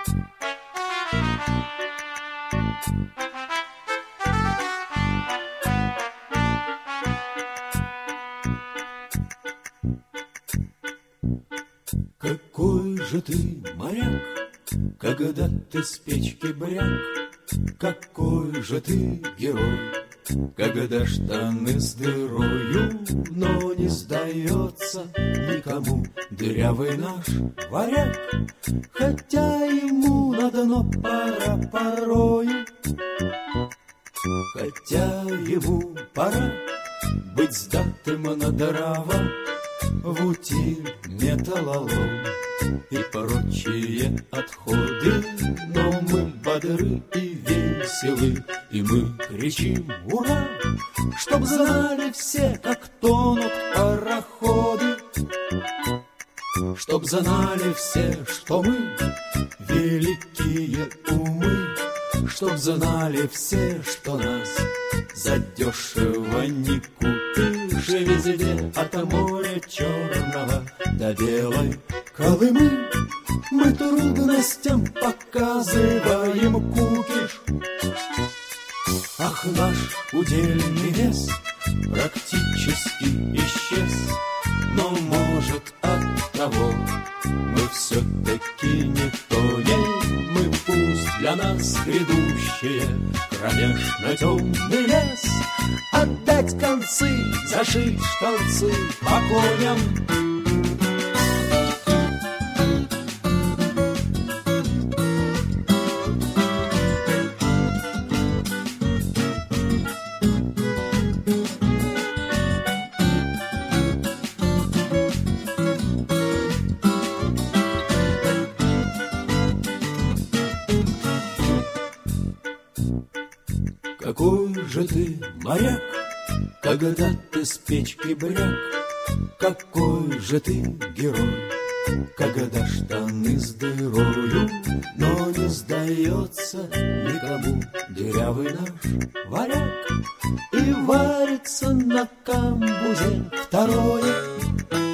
Какой же ты моряк, когда ты с печки бряк? Какой же ты герой, когда штаны с дырою? Но не сдается никому дырявый наш варяг, хотя ему на дно пора порою. Хотя ему пора быть сдатым на дрова в утиль, металлолом и прочие отходы. Но мы бодры и веселы, и мы кричим «Ура!», чтоб знали все, как тонут пароходы. Чтоб знали все, что мы великие умы, чтоб знали все, что нас задешево не купишь. И везде от моря черного до белой Колымы мы трудностям показываем кукиш. Ах, наш удельный вес практически исчез, но, может, от того мы все-таки не тонем. Мы пусть для нас грядущее кромешно темный лес, отдать концы, зашить штанцы по коням. Какой же ты моряк, когда ты с печки бряк? Какой же ты герой, когда штаны с дырою? Но не сдается никому дырявый наш варяг, и варится на камбузе второе.